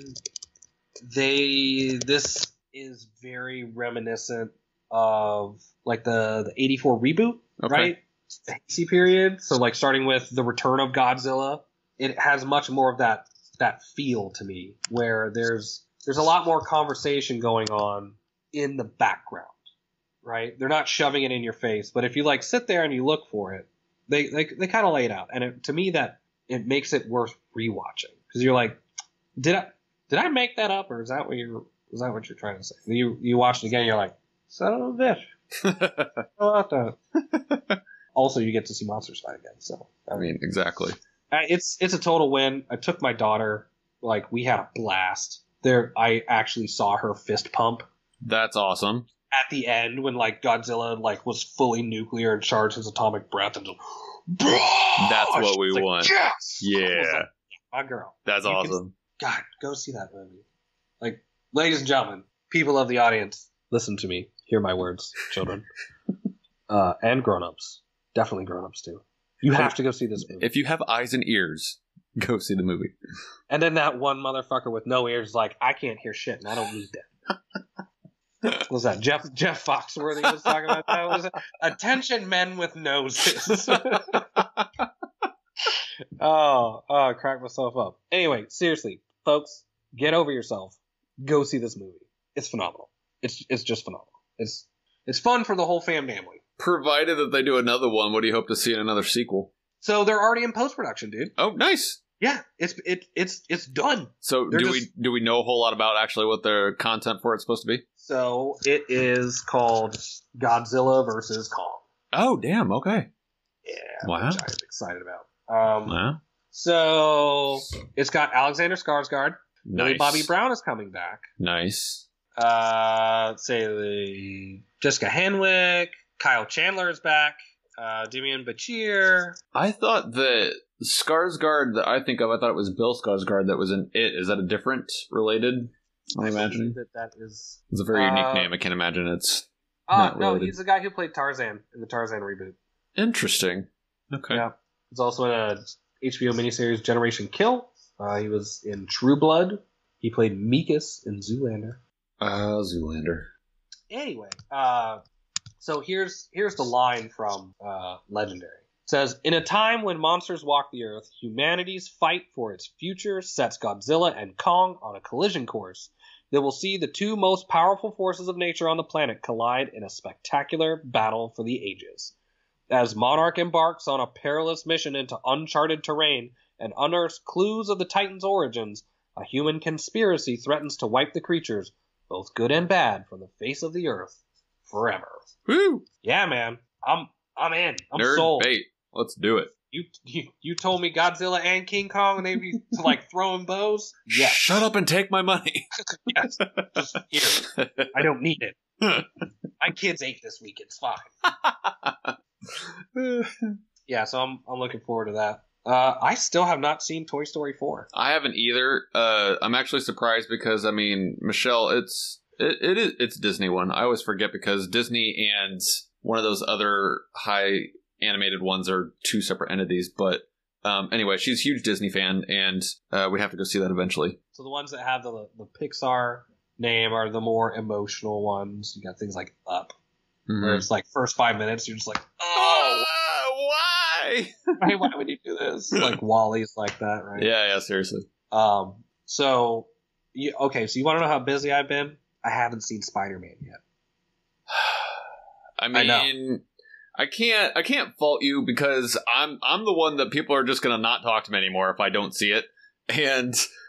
they this is very reminiscent of like the the eighty-four reboot, okay. Right? The Heisei period. So like starting with the Return of Godzilla, it has much more of that that feel to me, where there's there's a lot more conversation going on in the background, right? They're not shoving it in your face, but if you like sit there and you look for it, they they, they kind of lay it out, and it, to me that it makes it worth rewatching because you're like, did I did I make that up, or is that what you're is that what you're trying to say? You you watch it again, you're like, son of a bitch. How about that? Also, you get to see monsters fight again, so I mean, exactly. It's it's a total win. I took my daughter, like we had a blast there. I actually saw her fist pump. That's awesome. At the end, when like Godzilla like was fully nuclear and charged his atomic breath, and just, that's what we like, want. Yes, yeah, like, my girl. That's you awesome. Can, God, go see that movie. Like, ladies and gentlemen, people of the audience, listen to me. Hear my words, children, uh, and grown-ups. Definitely grown-ups too. You have to go see this movie. If you have eyes and ears, go see the movie. And then that one motherfucker with no ears is like, I can't hear shit, and I don't need that. What was that? Jeff Jeff Foxworthy was talking about that. Was it? Attention, men with noses. oh, oh, I cracked myself up. Anyway, seriously, folks, get over yourself. Go see this movie. It's phenomenal. It's it's just phenomenal. It's it's fun for the whole fam family. Provided that they do another one, what do you hope to see in another sequel? So they're already in post production, dude. Oh, nice. Yeah, it's it it's it's done. So They're do just, we do we know a whole lot about actually what their content for it's supposed to be? So it is called Godzilla versus Kong. Oh, damn. Okay. Yeah. Wow. Which I'm excited about. Um, wow. So it's got Alexander Skarsgård. Nice. Millie Bobby Brown is coming back. Nice. Uh, let's say the Jessica Henwick. Kyle Chandler is back. Uh, Demian Bachir. I thought that Skarsgård that I think of, I thought it was Bill Skarsgård that was in It. Is that a different related? I imagine that that is. It's a very uh, unique name. I can't imagine it's. Oh no, related. He's the guy who played Tarzan in the Tarzan reboot. Interesting. Okay. Yeah, he's also in a H B O miniseries Generation Kill. Uh, he was in True Blood. He played Meekus in Zoolander. Uh, Zoolander. Anyway, uh. So here's here's the line from uh, Legendary. It says, in a time when monsters walk the earth, humanity's fight for its future sets Godzilla and Kong on a collision course that will see the two most powerful forces of nature on the planet collide in a spectacular battle for the ages. As Monarch embarks on a perilous mission into uncharted terrain and unearths clues of the Titan's origins, a human conspiracy threatens to wipe the creatures, both good and bad, from the face of the earth forever. Woo! Yeah, man. I'm I'm in. I'm Nerd sold. bait. Let's do it. You, you you told me Godzilla and King Kong and they'd be like throwing bows? Yes. Shut up and take my money. Yes. Just here. I don't need it. My kids ate this week. It's fine. Yeah, so I'm I'm looking forward to that. Uh, I still have not seen Toy Story four. I haven't either. Uh, I'm actually surprised because I mean, Michelle, it's It, it is. It's a Disney one. I always forget because Disney and one of those other high animated ones are two separate entities. But um, anyway, she's a huge Disney fan, and uh, we have to go see that eventually. So the ones that have the the Pixar name are the more emotional ones. You got things like Up, mm-hmm. where it's like first five minutes, you're just like, oh, uh, why? why? Why would you do this? Like Wally's like that, right? Yeah, yeah, seriously. Um. So, you, okay. So you want to know how busy I've been? I haven't seen Spider-Man yet. I mean, I, I can't, I can't fault you because I'm, I'm the one that people are just gonna not talk to me anymore if I don't see it. And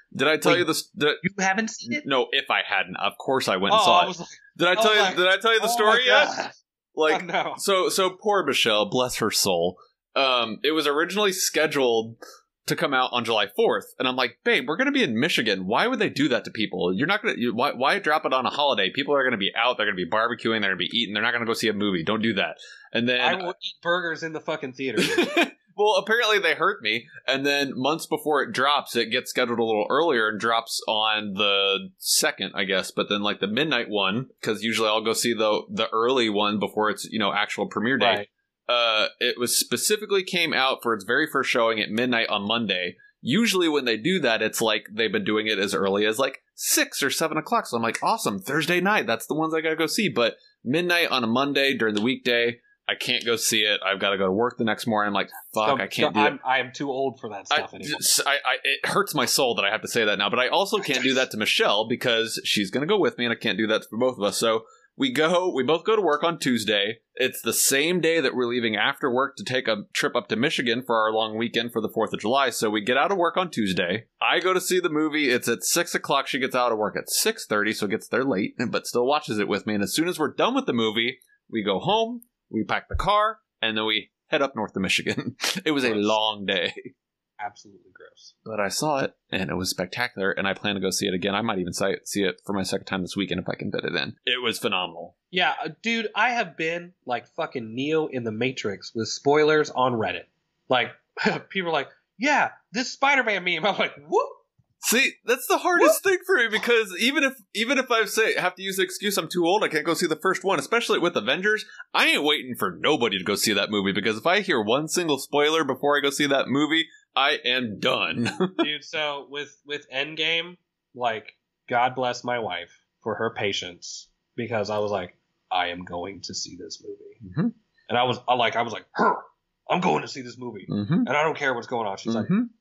Did I tell Wait, you this? Did, You haven't seen it? no, if I hadn't, of course I went and Oh, saw I it. was like, Did I I tell was you? like, did I tell you the oh story my yet? God. Like, Oh, no. so so poor Michelle, bless her soul. Um, it was originally scheduled to come out on July fourth, and I'm like, babe, we're gonna be in Michigan. Why would they do that to people? You're not gonna. You, why why drop it on a holiday? People are gonna be out. They're gonna be barbecuing. They're gonna be eating. They're not gonna go see a movie. Don't do that. And then I will eat burgers in the fucking theater. well, apparently they hurt me, and then months before it drops, it gets scheduled a little earlier and drops on the second, I guess. But then, like the midnight one, because usually I'll go see the the early one before it's you know actual premiere day. Right. Uh, it was specifically came out for its very first showing at midnight on Monday. Usually, when they do that, it's like they've been doing it as early as like six or seven o'clock. So I'm like, awesome, Thursday night. That's the ones I gotta go see. But midnight on a Monday during the weekday, I can't go see it. I've got to go to work the next morning. I'm like, fuck, So- I can't so do I'm, it. I am too old for that I, stuff anymore. I, I, it hurts my soul that I have to say that now, but I also can't do that to Michelle because she's going to go with me and I can't do that for both of us. So we go, we both go to work on Tuesday. It's the same day that we're leaving after work to take a trip up to Michigan for our long weekend for the fourth of July. So we get out of work on Tuesday. I go to see the movie. It's at six o'clock. She gets out of work at six thirty, so gets there late, but still watches it with me. And as soon as we're done with the movie, we go home, we pack the car, and then we head up north to Michigan. It was a Gross. long day. Absolutely gross. But I saw it, and it was spectacular, and I plan to go see it again. I might even see see it for my second time this weekend if I can fit it in. It was phenomenal. Yeah, uh, dude, I have been like fucking Neo in the Matrix with spoilers on Reddit. Like, people are like, yeah, this Spider-Man meme. I'm like, whoop. See, that's the hardest thing for me, because even if even if I say have to use the excuse I'm too old, I can't go see the first one, especially with Avengers, I ain't waiting for nobody to go see that movie, because if I hear one single spoiler before I go see that movie, I am done. Dude, so with, with Endgame, like, God bless my wife for her patience, because I was like, I am going to see this movie. Mm-hmm. And I was I like, I was like, her, I'm going to see this movie. Mm-hmm. And I don't care what's going on. She's like, Mm-hmm.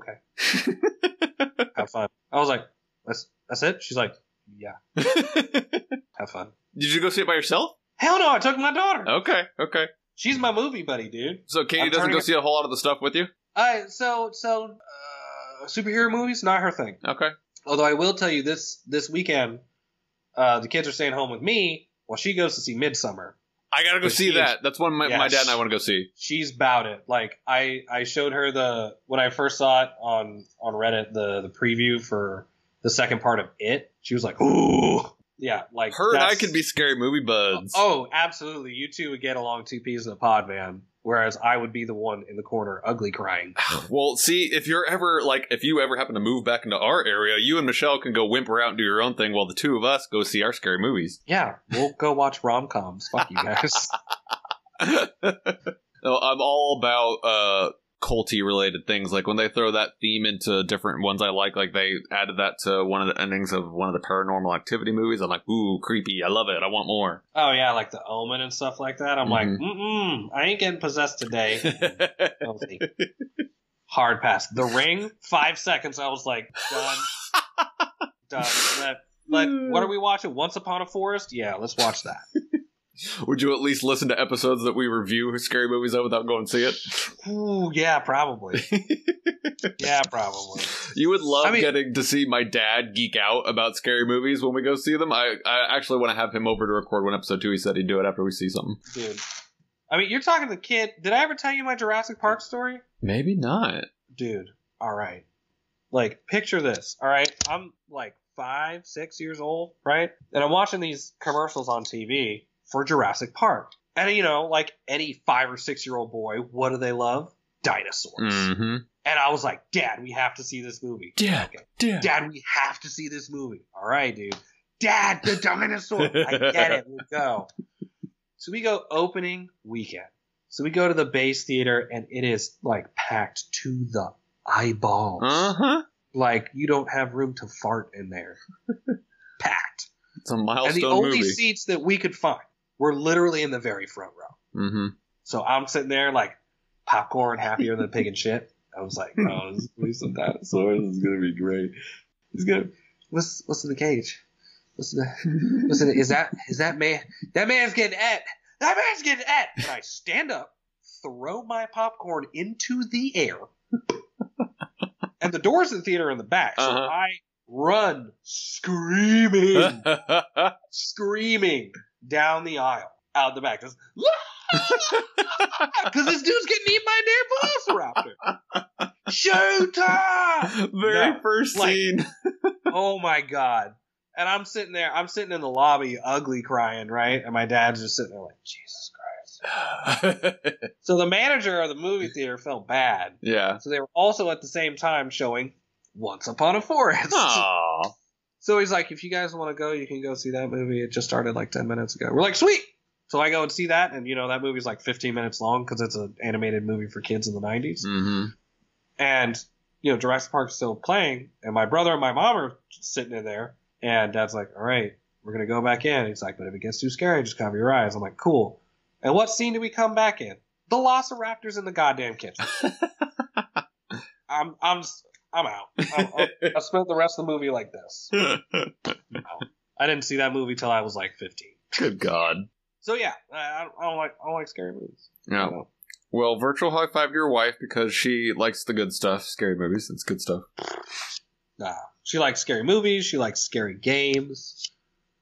okay, have fun. I was like, that's that's it? She's like, yeah, have fun. Did you go see it by yourself? Hell no, I took my daughter. Okay, okay. She's my movie buddy, dude. So Katie I'm doesn't turning go it- see a whole lot of the stuff with you? I so so uh, superhero movies, not her thing. Okay. Although I will tell you this this weekend, uh, the kids are staying home with me while she goes to see Midsummer. I gotta go But see she is- that. That's one my, Yeah, my dad and I she- want to go see. She's about it. Like I, I showed her the when I first saw it on on Reddit the the preview for the second part of It. She was like, ooh, yeah, like Her and I that's- could be scary movie buds. Oh, absolutely. You two would get along two peas in a pod, man. Whereas I would be the one in the corner, ugly crying. Well, see, if you're ever, like, if you ever happen to move back into our area, you and Michelle can go whimper out and do your own thing while the two of us go see our scary movies. Yeah, we'll go watch rom coms. Fuck you guys. No, I'm all about uh, culty related things. Like when they throw that theme into different ones I like, like they added that to one of the endings of one of the Paranormal Activity movies. I'm like, ooh, creepy. I love it. I want more. Oh yeah, like the Omen and stuff like that. I'm like, Mhm. mm-mm, I ain't getting possessed today. Filthy. Hard pass. The Ring, five seconds. I was like, done, done. Let, let, what are we watching? Once Upon a Forest? Yeah, let's watch that. Would you at least listen to episodes that we review scary movies of without going to see it? Ooh, yeah, probably. Yeah, probably. You would love I mean- getting to see my dad geek out about scary movies when we go see them. I, I actually want to have him over to record one episode too. He said he'd do it after we see something. Dude. I mean, you're talking to the kid. Did I ever tell you my Jurassic Park story? Maybe not. Dude, all right. Like, picture this, all right? I'm like five, six years old, right? And I'm watching these commercials on T V for Jurassic Park. And, you know, like any five or six year old boy, what do they love? Dinosaurs. Mm-hmm. And I was like, Dad, we have to see this movie. Dad, Okay. Dad. Dad, we have to see this movie. All right, dude. Dad, the dinosaur. I get it. We'll go. So we go opening weekend. So we go to the base theater, and it is like packed to the eyeballs. Uh-huh. Like you don't have room to fart in there. Packed. It's a And milestone the only movie. seats that we could find were literally in the very front row. Mm-hmm. So I'm sitting there like popcorn, happier than a pig in shit. I was like, oh, this is gonna be some dinosaurs. This is gonna be great. He's gonna what's what's in the cage? What's in the what's in the, is that is that man that man's getting et. That man's getting et. And I stand up, throw my popcorn into the air, and and the doors of the theater are in the back. So Uh-huh. I run screaming, screaming down the aisle out the back. Just, because this dude's getting eaten by a damn velociraptor. Showtime! Very Yeah, first like- scene. Oh my god. And I'm sitting there, I'm sitting in the lobby, ugly crying, right? And my dad's just sitting there like, Jesus Christ. So the manager of the movie theater felt bad. Yeah. So they were also at the same time showing Once Upon a Forest. Aww. So he's like, if you guys want to go, you can go see that movie. It just started like ten minutes ago. We're like, sweet! So I go and see that, and you know, that movie's like fifteen minutes long because it's an animated movie for kids in the nineties. Mm-hmm. And, you know, Jurassic Park's still playing, and my brother and my mom are sitting in there, and Dad's like, all right, we're going to go back in. He's like, but if it gets too scary, just cover your eyes. I'm like, cool. And what scene do we come back in? The Velociraptors in the goddamn kitchen. I'm, I'm, I'm out. I'm, I'm, I spent the rest of the movie like this. No. I didn't see that movie till I was like fifteen. Good God. So yeah, I, I don't like, I don't like scary movies. Yeah. You know? Well, virtual high five to your wife because she likes the good stuff. Scary movies. It's good stuff. Nah. She likes scary movies. She likes scary games.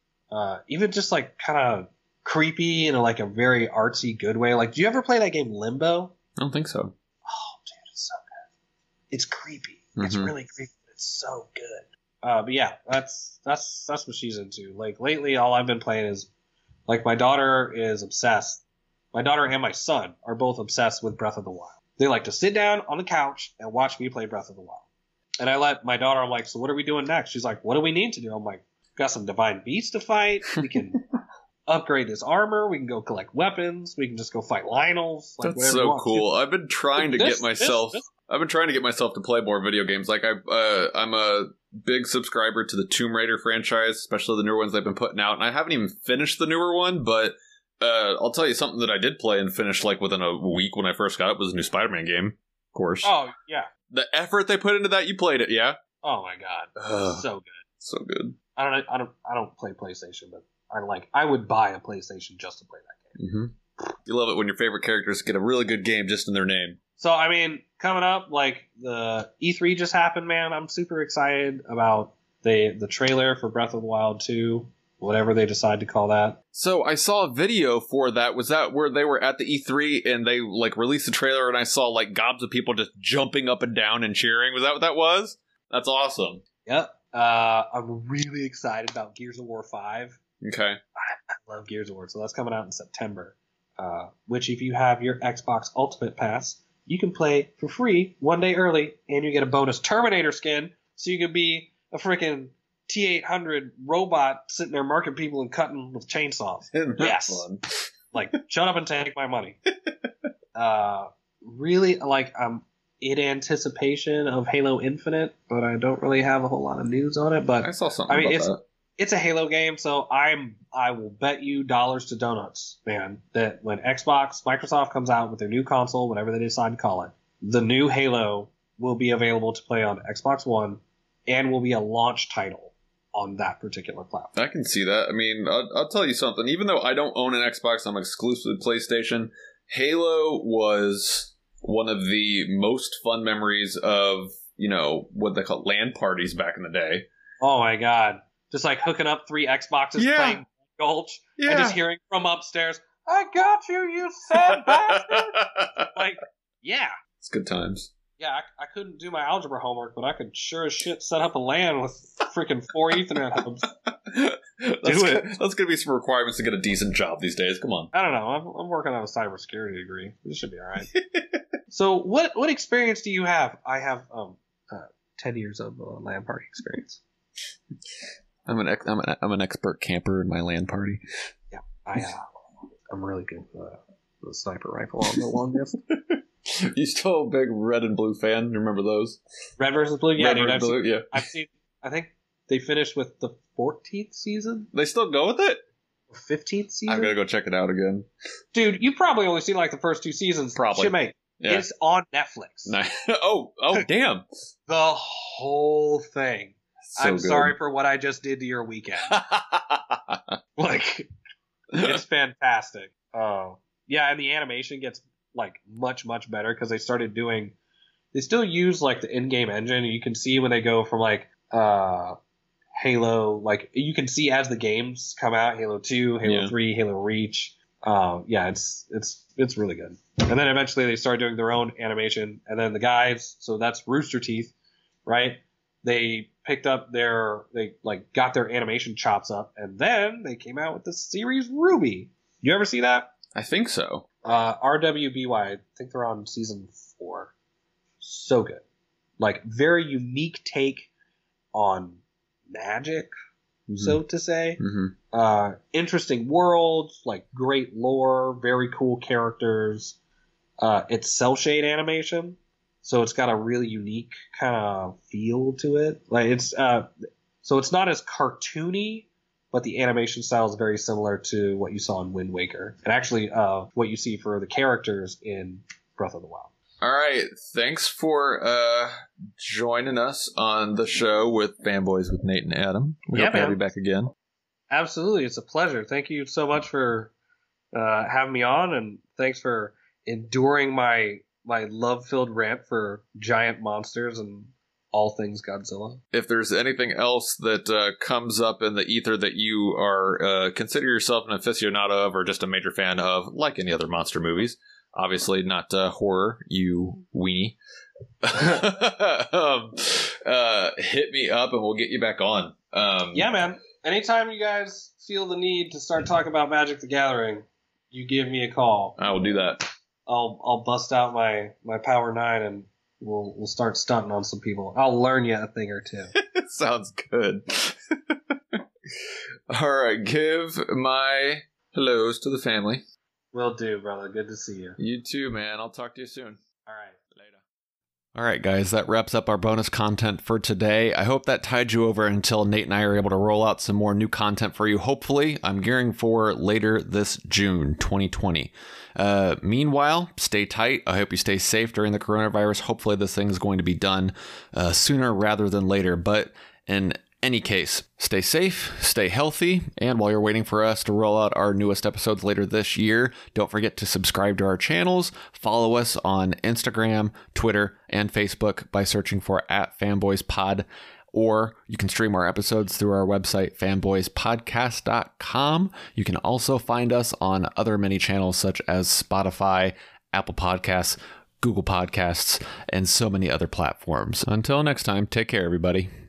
Uh, even just like kind of creepy in a, like a very artsy good way. Like, do you ever play that game Limbo? I don't think so. Oh, dude, it's so good. It's creepy. It's Mhm. really creepy. But it's so good. Uh, but yeah, that's that's that's what she's into. Like lately, all I've been playing is like my daughter is obsessed. My daughter and my son are both obsessed with Breath of the Wild. They like to sit down on the couch and watch me play Breath of the Wild. And I let my daughter, I'm like, so what are we doing next? She's like, what do we need to do? I'm like, got some divine beasts to fight. We can upgrade this armor. We can go collect weapons. We can just go fight Lionels. Like, That's whatever you so want. cool. I've been trying to This- get myself. this- this- I've been trying to get myself to play more video games. Like I, uh, I'm a big subscriber to the Tomb Raider franchise, especially the newer ones they've been putting out. And I haven't even finished the newer one, but uh, I'll tell you something that I did play and finish like within a week when I first got it was a new Spider-Man game. Of course, Oh, yeah. the effort they put into that, you played it, yeah? Oh, my God. Ugh. So good. So good. I don't, I don't, I don't play PlayStation, but I like, I would buy a PlayStation just to play that game. Mm-hmm. You love it when your favorite characters get a really good game just in their name. So, I mean, coming up, like, the E three just happened, man. I'm super excited about the the trailer for Breath of the Wild two, whatever they decide to call that. So I saw a video for that. Was that where they were at the E three and they like released the trailer and I saw like gobs of people just jumping up and down and cheering? Was that what that was? That's awesome. Yep. Uh, I'm really excited about Gears of War five. Okay. I love Gears of War, so that's coming out in September. Uh, which, if you have your Xbox Ultimate Pass, you can play for free one day early, and you get a bonus Terminator skin, so you can be a freaking T eight hundred robot sitting there marking people and cutting with chainsaws. Isn't that Yes. fun? Like, shut up and take my money. uh, really, like, I'm in anticipation of Halo Infinite, but I don't really have a whole lot of news on it. But I saw something I mean, about it's that. it's a Halo game, so I'm I will bet you dollars to donuts, man, that when Xbox, Microsoft comes out with their new console, whatever they decide to call it, the new Halo will be available to play on Xbox One and will be a launch title on that particular platform. I can see that. I mean, I'll, I'll tell you something. Even though I don't own an Xbox, I'm exclusively PlayStation. Halo was one of the most fun memories of, you know, what they call LAN parties back in the day. Oh my god. Just like hooking up three Xboxes Yeah. playing Gulch Yeah. and just hearing from upstairs, I got you, you sad bastard. Like, yeah. It's good times. Yeah, I, I couldn't do my algebra homework, but I could sure as shit set up a LAN with freaking four Ethernet hubs. that's, Do it. That's going to be some requirements to get a decent job these days. Come on. I don't know. I'm, I'm working on a cybersecurity degree. This should be all right. So, what what experience do you have? I have um uh, ten years of uh, LAN party experience. I'm an ex- I'm an I'm an expert camper in my LAN party. I uh, I'm really good with uh, the sniper rifle on the longest. You still a big red and blue fan? Remember those? Red versus blue. Yeah, red dude. versus I've blue. seen, Yeah. I've seen. I think they finished with the fourteenth season, They still go with it? or fifteenth season. I'm gonna go check it out again. Dude, you probably only seen like the first two seasons. Probably. Shit, mate. Yeah. It's on Netflix. Nice. oh, oh, damn. The whole thing. So I'm good. sorry for what I just did to your weekend. Like, it's fantastic. Oh, yeah, and the animation gets like much much better because they started doing they still use like the in-game engine. You can see when they go from like uh, Halo, like you can see as the games come out, Halo two, Halo Yeah. three, Halo Reach. Uh, yeah, it's it's it's really good. And then eventually they started doing their own animation. And then the guys, so that's Rooster Teeth, right? They picked up their, they like got their animation chops up, and then they came out with the series Ruby. You ever see that? I think so. Uh, R W B Y, I think they're on season four. So good. Like, very unique take on magic, so to say. Mm-hmm. Uh, interesting worlds, like great lore, very cool characters. Uh, it's cell shade animation, so it's got a really unique kind of feel to it. Like it's uh, so it's not as cartoony, but the animation style is very similar to what you saw in Wind Waker, and actually uh, what you see for the characters in Breath of the Wild. All right. Thanks for uh, joining us on the show with Fanboys with Nate and Adam. We Yeah, hope to have man. you back again. Absolutely, it's a pleasure. Thank you so much for uh, having me on, and thanks for enduring my my love-filled rant for giant monsters and all things Godzilla. If there's anything else that uh, comes up in the ether that you are uh, consider yourself an aficionado of or just a major fan of, like any other monster movies, obviously not uh, horror, you weenie, um, uh, hit me up and we'll get you back on. Um, Yeah, man. Anytime you guys feel the need to start talking about Magic the Gathering, you give me a call. I will do that. I'll I'll bust out my, my Power Nine and we'll we'll start stunting on some people. I'll learn you a thing or two. Sounds good. All right, give my hellos to the family. Will do, brother. Good to see you. You too, man. I'll talk to you soon. All right. Later. All right, guys, that wraps up our bonus content for today. I hope that tied you over until Nate and I are able to roll out some more new content for you. Hopefully, I'm gearing for later this June twenty twenty. Uh, meanwhile, stay tight. I hope you stay safe during the coronavirus. Hopefully, this thing is going to be done uh, sooner rather than later. But in any case, stay safe, stay healthy, and while you're waiting for us to roll out our newest episodes later this year, don't forget to subscribe to our channels, follow us on Instagram, Twitter, and Facebook by searching for at FanboysPod, or you can stream our episodes through our website, fanboys podcast dot com. You can also find us on other many channels such as Spotify, Apple Podcasts, Google Podcasts, and so many other platforms. Until next time, take care, everybody.